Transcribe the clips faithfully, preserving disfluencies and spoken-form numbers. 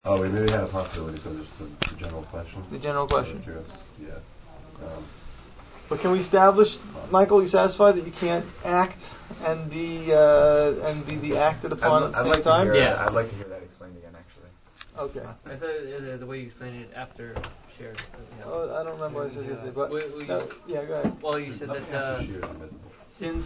Oh, we really had a possibility for just the, the general question. The general question. Yeah. Um, but can we establish, Michael? Are you satisfied that you can't act and be uh, and be the acted upon I'd, at the I'd same like time? To hear, Yeah. I'd like to hear that explained again, actually. Okay. I thought uh, the way you explained it after shared. Uh, Oh, I don't remember what I said yesterday, but Well, well, you- no, yeah, go ahead. Well, you said that uh, Sheer is invisible. since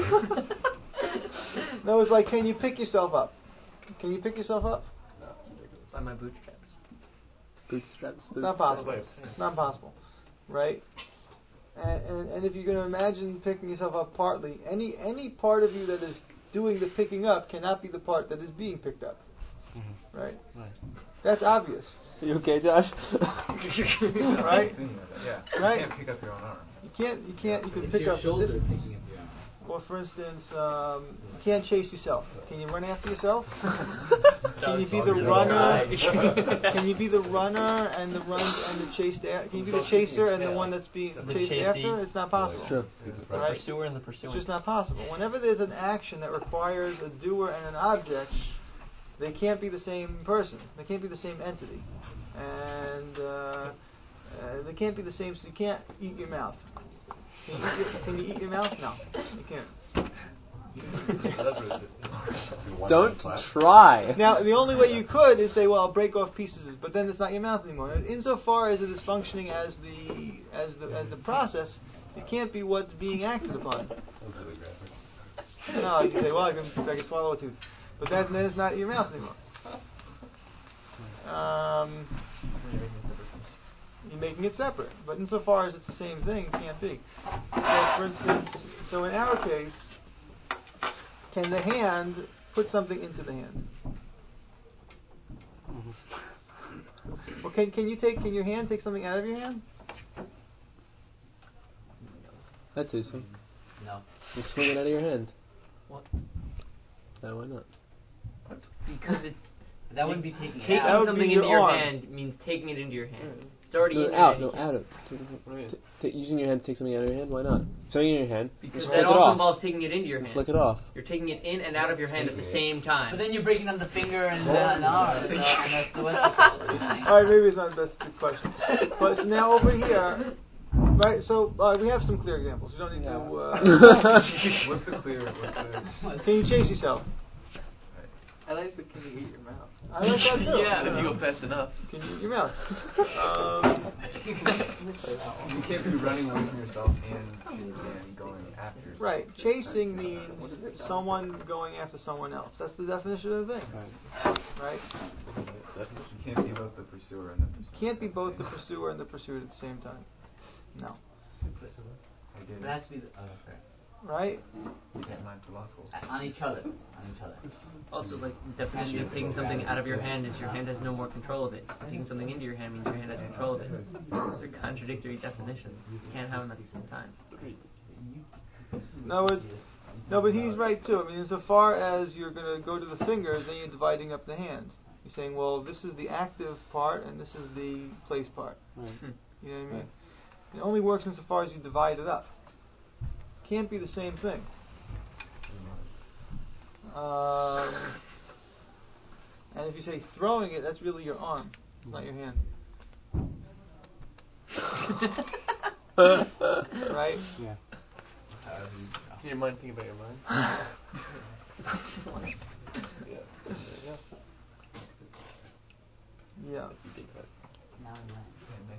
No, it's like, can you pick yourself up? Can you pick yourself up? No, it's ridiculous. by my bootstraps. Bootstraps. It's not possible. It's not possible, right? And, and and if you're going to imagine picking yourself up partly, any any part of you that is doing the picking up cannot be the part that is being picked up, Mm-hmm. right? Right. That's obvious, Are you okay, Josh? right? Yeah. Right. You can't pick up your own arm. You can't you can't you can It's pick your up. shoulder This, picking up your arm. or for instance, um, you can't chase yourself. Can you run after yourself? Can you be the runner? Can you be the runner and the run and the chased? A- can you be the chaser and the one that's being The chased chasee. after? It's not possible. Sure. The Right. pursuer and the It's pursuing. just not possible. Whenever there's an action that requires a doer and an object, they can't be the same person. They can't be the same entity, and uh, uh, they can't be the same. So you can't eat your mouth. Can you eat your, can you eat your mouth? No, you can't. Don't try. Now, the only way you could is say, well, I'll break off pieces, but then it's not your mouth anymore. Insofar as it is functioning as the as the as the process, it can't be what's being acted upon. No, you can say, well, I can, I can swallow a tooth, but that, then it's not your mouth anymore. Um, you're making it separate, but insofar as it's the same thing, it can't be. So, for instance, so in our case, can the hand put something into the hand? Well, can can you take? Can your hand take something out of your hand? That's easy. No. You swing it out of your hand. What? No, why not? Because it That wouldn't be taking taking it That out. would something be into your your arm. hand means taking it into your hand. It's already in No, your out. hand. No, out of. T- t- using your hand to take something out of your hand. Why not? Something in your hand. Because Flick that it also off. involves taking it into your hand. Flick it off. You're taking it in and out of your hand at the same time. But then you're breaking down the finger and the and the arm. And, the, and that's the what's All right, maybe it's not the best question. But so now over here, right? So uh, we have some clear examples. You don't need to. Uh, What's the clear? What's the? can you chase yourself? I like the can you eat your mouth. I like that too. Yeah, if you go fast enough. Can you eat your mouth? Um, You can't be running away from yourself and and going after yourself. right. Chasing means someone going after someone else. That's the definition of the thing. Right? You can't be both the pursuer and the pursuer. Can't be both the pursuer and the pursued at the same time. No. It has to be the, oh, okay. Right? You can't mind for law school. On each other. On each other. Also, like, the definition of taking something out of your hand is your hand has no more control of it. Taking something into your hand means your hand has control of it. They're contradictory definitions. You can't have them at the same time. No, it's, no, but he's right too. I mean, insofar as you're going to go to the fingers, then you're dividing up the hand. You're saying, well, this is the active part and this is the place part. Right. You know what I mean? It only works insofar as you divide it up. Can't be the same thing. Um, and if you say throwing it, that's really your arm, not your hand. Right? Yeah. Can your mind think about your mind? yeah. Yeah. Yeah. You think about it. Now and then.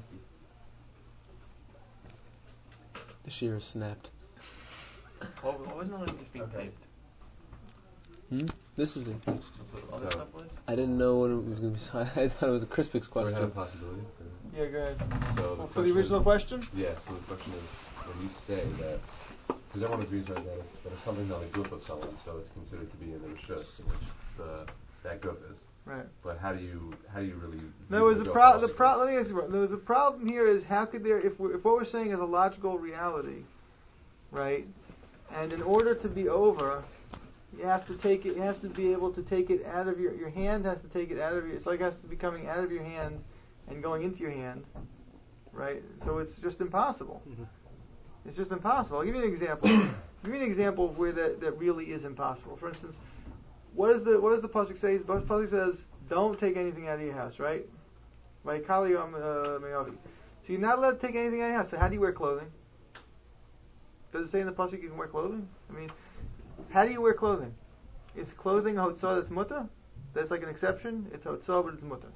The shear is snapped. Well, wasn't all just being Okay. taped? Hmm? This is it. All that stuff was? I didn't know what it was going to be. So I thought it was a Crispix So we had a question. possibility. For, Yeah, go ahead. so Well, the for the question original is, question? Yeah. So the question is, when you say that, because everyone agrees right that if, that if something's on a goof of someone, so it's considered to be in the rishus, in which the that goof is. Right. But how do you how do you really? No, view there's a goof pro- as the a pro- goof? let me ask you, what- there's a problem here is how could there, if, we if what we're saying is a logical reality, right, and in order to be over, you have to take it, you have to be able to take it out of your, your hand has to take it out of your, it's like it has to be coming out of your hand and going into your hand, right, so it's just impossible. Mm-hmm. It's just impossible. I'll give you an example. I'll give you an example of where that, that really is impossible. For instance, what is the what does the pasuk say? The pasuk says, don't take anything out of your house, right? Right, Kali um, uh, Me'avi. So you're not allowed to take anything out of your house. So how do you wear clothing? Does it say in the pasuk you can wear clothing? I mean, how do you wear clothing? Is clothing a hotzah that's mutter? That's like an exception. It's hotzah, but it's mutter.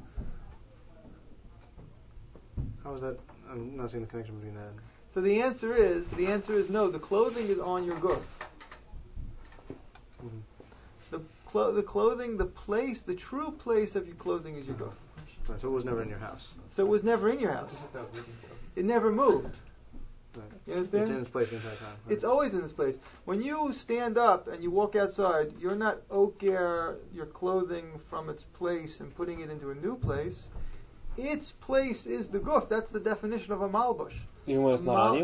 How is that? I'm not seeing the connection between that. So the answer is, the answer is no. The clothing is on your guf. Mm-hmm. The clo- the clothing, the place, the true place of your clothing is your guf. Right, so it was never in your house. So it was never in your house. It never moved. Right. You understand? It's in its place the entire time. Right? It's always in this place. When you stand up and you walk outside, you're not oker your clothing from its place and putting it into a new place. Its place is the guf. That's the definition of a malbush. Even when it's not Mal- on you?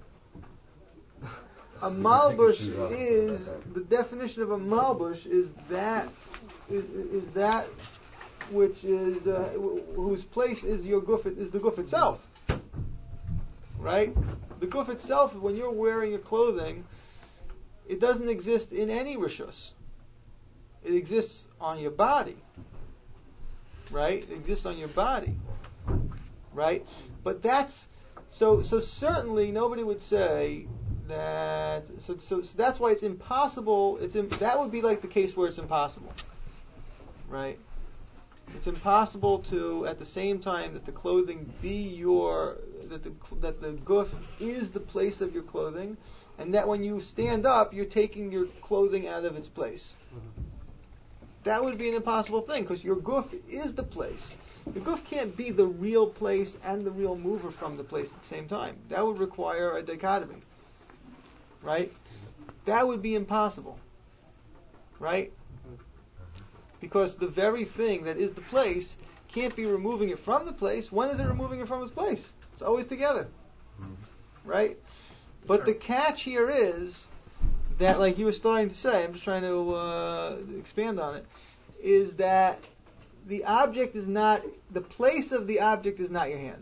A malbush is, the definition of a malbush is that, is, is that which is, uh, whose place is your guf, is the guf itself. Right? The guf itself, when you're wearing your clothing, it doesn't exist in any rishus. It exists on your body. Right? It exists on your body. Right? But that's, so so certainly nobody would say that, so, so, so that's why it's impossible, it's in, that would be like the case where it's impossible. Right? It's impossible to, at the same time that the clothing be your, that the that the guf is the place of your clothing, and that when you stand up, you're taking your clothing out of its place. Mm-hmm. That would be an impossible thing, because your guf is the place. The guf can't be the real place and the real mover from the place at the same time. That would require a dichotomy. Right? That would be impossible. Right? Because the very thing that is the place can't be removing it from the place. When is it removing it from its place? It's always together. Right? But the catch here is that, like you were starting to say, I'm just trying to uh, expand on it, is that the object is not, the place of the object is not your hand.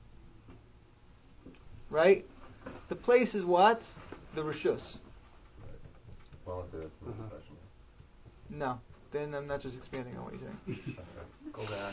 Right? The place is what? The rishus. Well, that's it. That's the question. No. Then I'm not just expanding on what you're saying. Go back.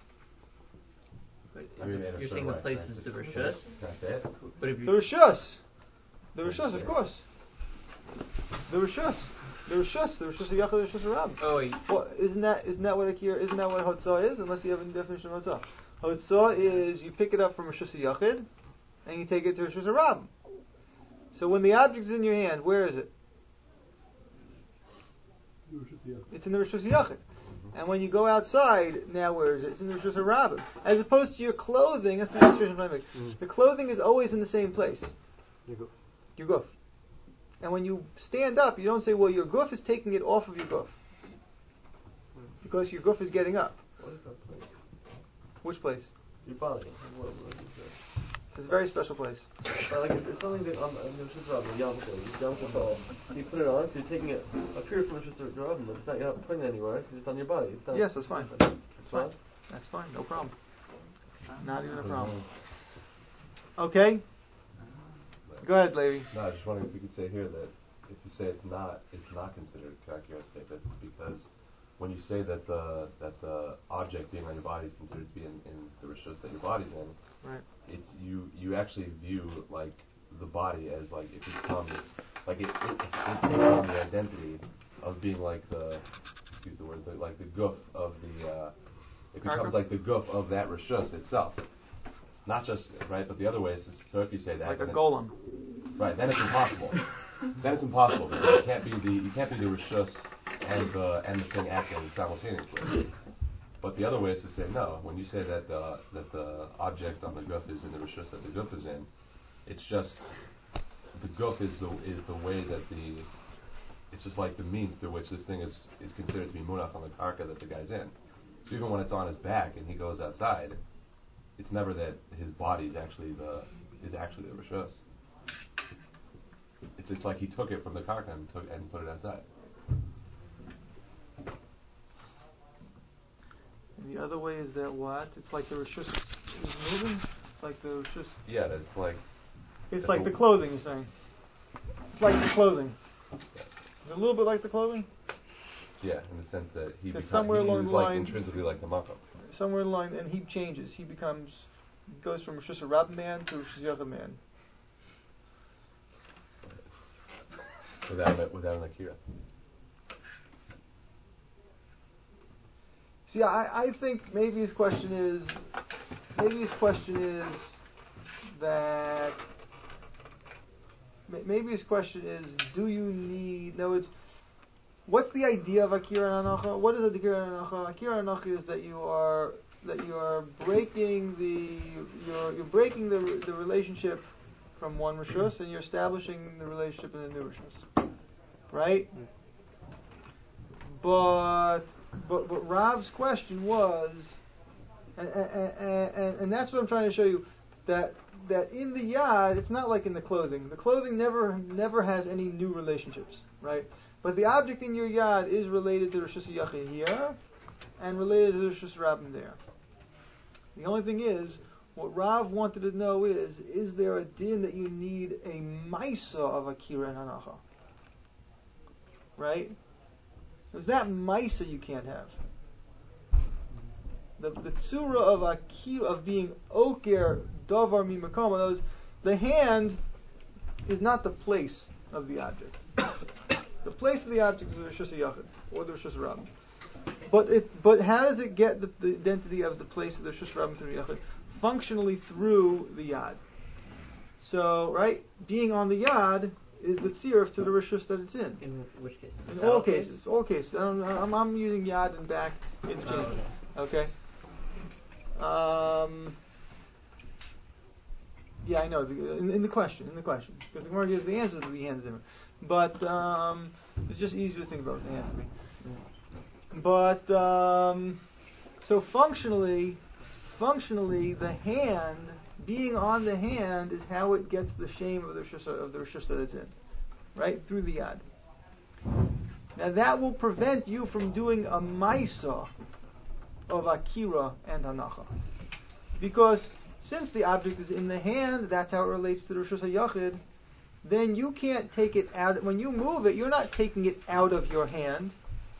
I mean, in a You're certain saying the way. place Can I is the just- rishus? Can I say it? But if The you rishus. The rishus, of course. The rishus. The rishus. The rishus yachid. The rishus rab. oh wait, Well, isn't that isn't that what a kir, isn't that what hotzah is? Unless you have a definition of hotzah. Hotzah is you pick it up from rishus yachid and you take it to rishus rab. So when the object is in your hand, where is it? It's in the rishus yachid. And when you go outside, now where is it? It's in the rishus rab. As opposed to your clothing, that's the illustration I'm trying to make. Mm. The clothing is always in the same place. Your guf. Your guf. And when you stand up, you don't say, well, your guf is taking it off of your guf. Because your guf is getting up. What is that place? Which place? Your body. What, what is it? It's a very special place. Uh, like if it's something that on the Shusha Rabban, Yom Yom Kippur, you put it on, so you're taking it up here from the Shusha Rabban, but it's not, you're not putting it anywhere, it's just on your body. It's not, Yes, that's fine. It's That's fine. fine. That's fine. No problem. Not even a problem. Okay? Go ahead, Levi. No, I was just wondering if we could say here that if you say it's not, it's not considered characteristic. That's because when you say that the that the object being on your body is considered to be in, in the rishus that your body's in, Right. it's you you actually view like the body as like it becomes like it it, it, it takes on the identity of being like the excuse the word the, like the guf of the uh, it becomes Karka? like the guf of that rishus itself. Not just right, but the other way is to, so if you say that Like a then it's- golem. right, then it's impossible. Then it's impossible because you can't be the you can't be the rishus and the and the thing acting simultaneously. But the other way is to say no. When you say that the that the object on the guf is in the rishus that the guf is in, it's just the guf is the is the way that the it's just like the means through which this thing is, is considered to be munach on the karka that the guy's in. So even when it's on his back and he goes outside, it's never that his body is actually the is actually the rishus. It's it's like he took it from the karka and took and put it outside. And the other way is that what? It's like the rishus is moving? It's like the rishus... Yeah, it's like It's like the clothing, you're saying. It's like the clothing. Is it a little bit like the clothing? Yeah, in the sense that he Because becomes somewhere along he's the like line- intrinsically like the makom. Somewhere in the line, and he changes. He becomes, goes from Rosh Hashanah man to Rosh Hashanah man. Without a, without an akira. See, I, I think maybe his question is, maybe his question is that, ma- maybe his question is, do you need, no, it's, what's the idea of Akira and Anacha? What is Akira and Anacha? Akira and Anacha is that you are, that you are breaking the, you're, you're breaking the, the relationship from one Rishus and you're establishing the relationship in the new Rishus. Right? But, but, but Rav's question was, and, and, and, and that's what I'm trying to show you, that that in the yad, it's not like in the clothing. The clothing never never has any new relationships, right? But the object in your yad is related to Rosh Hashanah here, and related to Rosh Hashanah there. The only thing is, what Rav wanted to know is, is there a din that you need a maisa of Akira and Hanacha? Right? Is that maisa you can't have? The the tzura of Akira, of being oker davar mimakoma, those the hand is not the place of the object. The place of the object is the Rosh Hashanah or the Rosh Hashanah. But it but how does it get the, the identity of the place of the Rosh Hashanah to the Yachid? Functionally through the yad. So right, being on the yad is the tziruf to the rishus that it's in. In which case? In all cases, all cases. I don't, I'm, I'm using yad and back interchangeably. Oh, okay. okay. Um. Yeah, I know. The, in, in the question, in the question, because the Gemara gives the answers to the hands in it. But um, it's just easier to think about the answer. But um, so functionally, functionally, the hand being on the hand is how it gets the shame of the rishus of the rishus that it's in, right through the yad. Now that will prevent you from doing a maisa of akira and hanacha, because since the object is in the hand, that's how it relates to the rishus hayachid. Then you can't take it out. When you move it, you're not taking it out of your hand.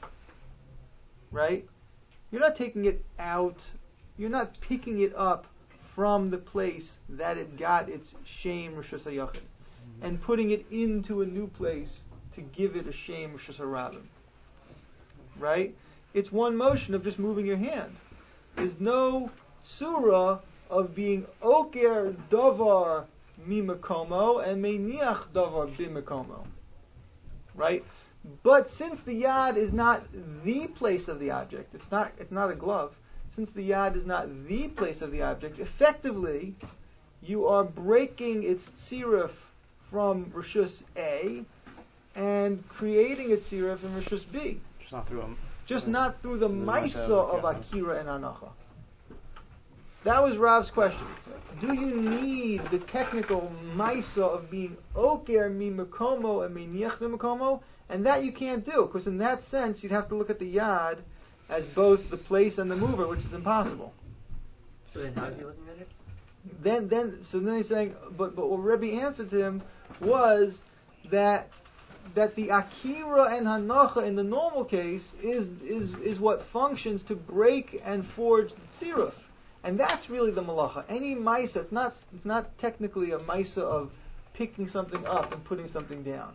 Right? You're not taking it out, you're not picking it up from the place that it got its shame Rishus HaYachid mm-hmm. and putting it into a new place to give it a shame Rishus HaRabim. Right? It's one motion of just moving your hand. There's no surah of being oker davar mimakomo and meiniach davar bimakomo. Right? But since the yad is not the place of the object, it's not it's not a glove, since the yad is not the place of the object, effectively you are breaking its tziruf from Rishus A and creating a tziruf in Rishus B. Just not through them. Just not through the maisa of yeah. Akira and Anacha. That was Rav's question. Do you need the technical maisa of being oker mi makomo and meiniach mi makomo? And that you can't do, because in that sense you'd have to look at the yad as both the place and the mover, which is impossible. So then how is he looking at it? Then, then, so then he's saying, but but what Rebbe answered to him was that that the akira and hanacha in the normal case is is is what functions to break and forge the tziruf, and that's really the malacha. Any maisa, it's not it's not technically a maisa of picking something up and putting something down.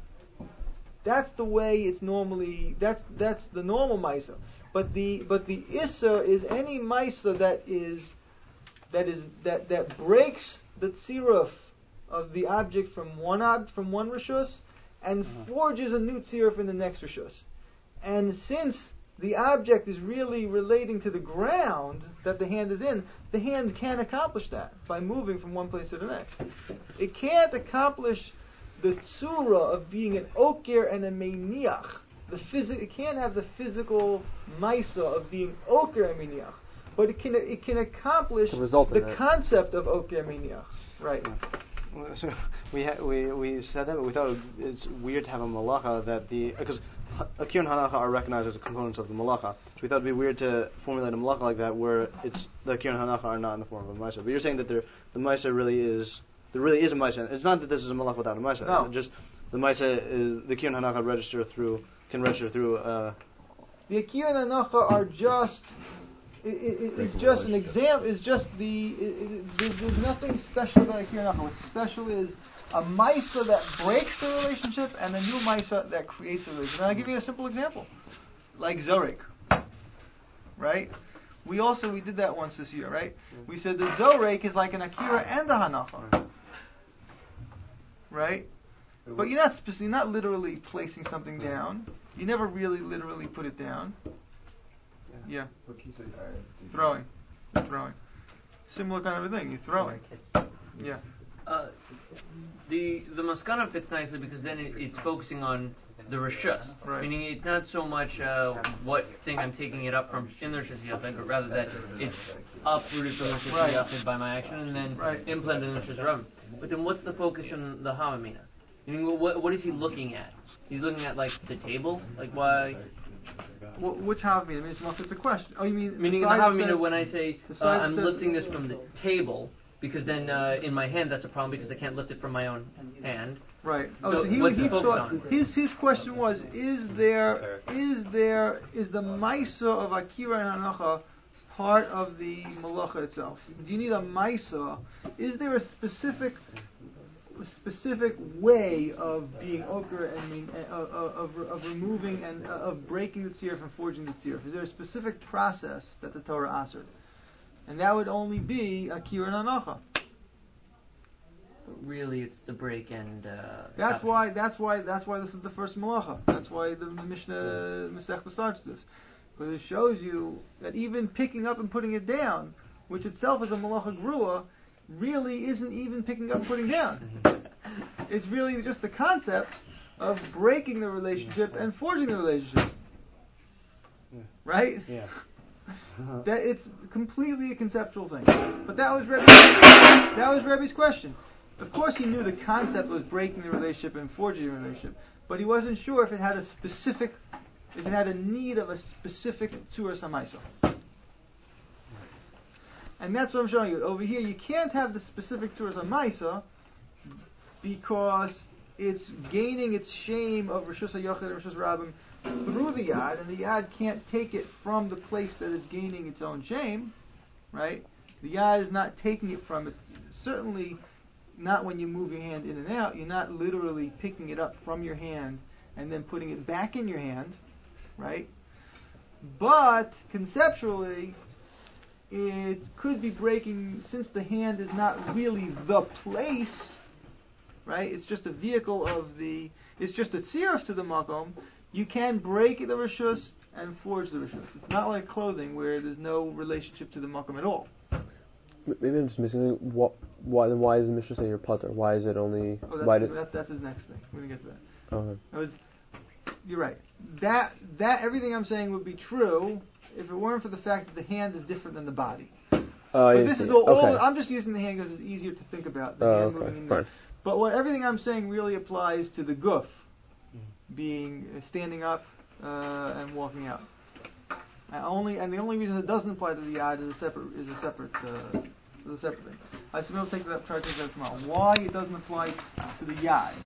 That's the way it's normally. That's that's the normal maisa. But the but the issa is any maisa that is that is that that breaks the tziruf of the object from one ob, from one rishus and uh-huh. forges a new tziruf in the next rishus. And since the object is really relating to the ground that the hand is in, the hand can't accomplish that by moving from one place to the next. It can't accomplish the tzura of being an oker and a meiniach. The phys- it can't have the physical maisa of being oker and meiniach, but it can it can accomplish the, the concept of oker and meiniach. Right. Well, so we ha- we we said that, but we thought it's weird to have a malacha that the because akir and hanacha are recognized as components of the malacha. So we thought it'd be weird to formulate a malacha like that where it's the akir and hanacha are not in the form of a maisa. But you're saying that the maisa really is. There really is a Maisa. It's not that this is a Malach without a Maisa. No. Just the Maisa is the Kiyun Hanacha register through can register through uh, The Akira and Hanacha are just. It, it, it's just an example. It's just the. It, it, there's, there's nothing special about Akira and Hanacha. What's special is a Maisa that breaks the relationship and a new Maisa that creates the relationship. And I'll give you a simple example, like Zorik, right? We also we did that once this year, right? We said the Zorik is like an Akira and a Hanacha, right? But you're not speci- you're not literally placing something down. You never really literally put it down. Yeah. Throwing. You're throwing. Similar kind of a thing. You're throwing. Yeah. Uh, the the maskana fits nicely because then it, it's focusing on the rishus, Right. meaning it's not so much uh, what thing I'm taking it up from in the rishus yachid, but rather that it's uprooted from the rishus Right. yachid by my action and then Right. implanted in the rishus rabim. But then what's the focus on the hamamina? Meaning, what what is he looking at? He's looking at like the table, like why? Wh- which Havamina? I mean, it's, it's a question. Oh, you mean Meaning the in the side that hamamina says- when I say the uh, side that I'm says- lifting this from the table. Because then uh, in my hand that's a problem because I can't lift it from my own hand. Right. Oh, So so, he, what's he the focus thought on? his his question was: Is there is there is the Maisa of Akira and Hanacha part of the Malacha itself? Do you need a Maisa? Is there a specific specific way of being okra and mean, uh, of, of removing and uh, of breaking the tziruf and forging the tziruf? Is there a specific process that the Torah answered? And that would only be Akira and Hanacha. Really, it's the break and. Uh, That's why. That's why. That's why this is the first malacha. That's why the Mishnah Masechta starts this, because it shows you that even picking up and putting it down, which itself is a malacha grua, really isn't even picking up and putting down. It's really just the concept of breaking the relationship and forging the relationship. Right? Yeah. That it's completely a conceptual thing. But that was Rebbe's, that was Rebbe's question. Of course, he knew the concept was breaking the relationship and forging the relationship, but he wasn't sure if it had a specific, if it had a need of a specific tzuras hamaisa. And that's what I'm showing you. Over here, you can't have the specific tzuras hamaisa because it's gaining its shame of Rishus HaYochid and Rishus Rabbim through the yad, and the yad can't take it from the place that it's gaining its own shame, right? The yad is not taking it from it. Certainly not when you move your hand in and out. You're not literally picking it up from your hand and then putting it back in your hand, right? But conceptually, it could be breaking, since the hand is not really the place, right? It's just a vehicle of the, it's just a tziruf to the makom. You can break the rishus and forge the rishus. It's not like clothing where there's no relationship to the makom at all. Maybe I'm just missing it. What? Why? Then why is the Mishnah saying you're putter? Why is it only? Oh, why that's, did? that, that's his next thing. We're gonna get to that. Okay. That was, you're right. That that everything I'm saying would be true if it weren't for the fact that the hand is different than the body. Uh, But this is all, all. Okay. I'm just using the hand because it's easier to think about. The Oh, hand okay. moving in there. Fine. But what everything I'm saying really applies to the guf, being uh, standing up uh, and walking out. And only and the only reason it doesn't apply to the yad is a separate is a separate uh, is a separate thing. I suppose take that try to take that tomorrow. Why it doesn't apply to the yad?